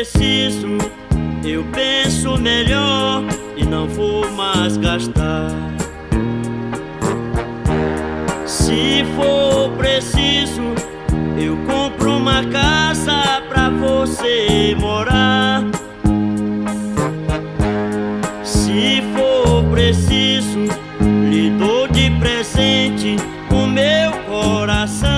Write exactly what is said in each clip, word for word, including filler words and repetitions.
preciso, eu penso melhor e não vou mais gastar. Se for preciso, eu compro uma casa pra você morar. Se for preciso, lhe dou de presente o meu coração.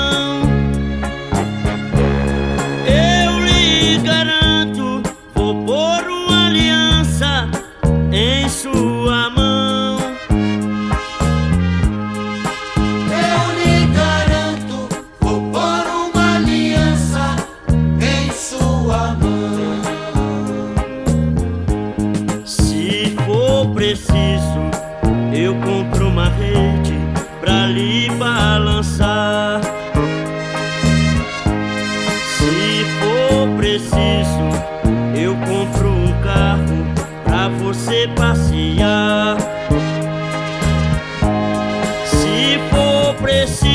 Eu lhe garanto, vou pôr uma aliança em sua mão. Eu lhe garanto, vou pôr uma aliança em sua mão. Se for preciso, eu compro uma rede pra lhe balançar. Se for preciso, eu compro um carro pra você passear. Se for preciso,